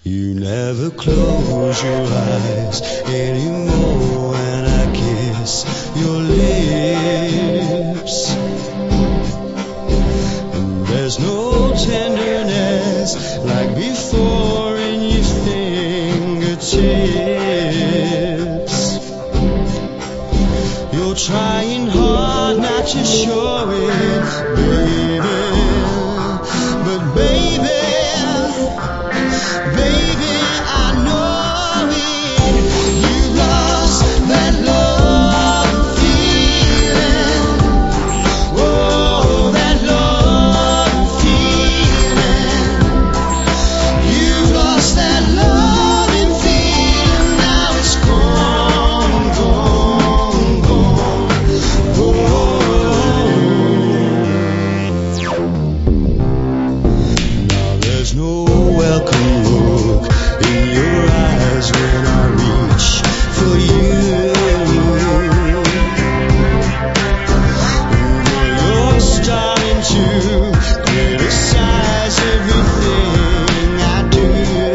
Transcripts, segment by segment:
You never close your eyes anymore when I kiss your lips. And there's no tenderness like before in your fingertips. You're trying hard not to show it, baby. But baby, I know it. You lost that love feeling. Oh, that love feeling. You lost that love feeling. Now it's gone, gone, gone. Now there's no welcome look in your eyes when I reach for you. You're starting to criticize everything I do.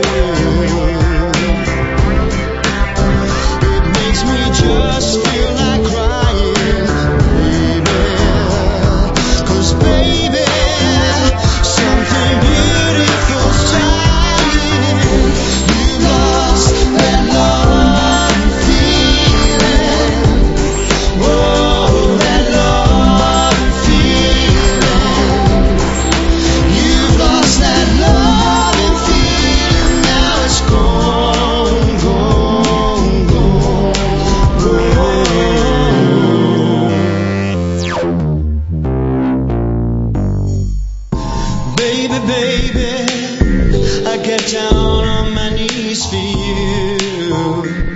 It makes me just feel like crying, baby. 'Cause baby, something beautiful's trying. You lost that love feeling. Oh, that love feeling. You lost that love feeling. Now it's gone, gone, gone, gone. Baby, baby, I get down on my knees for you.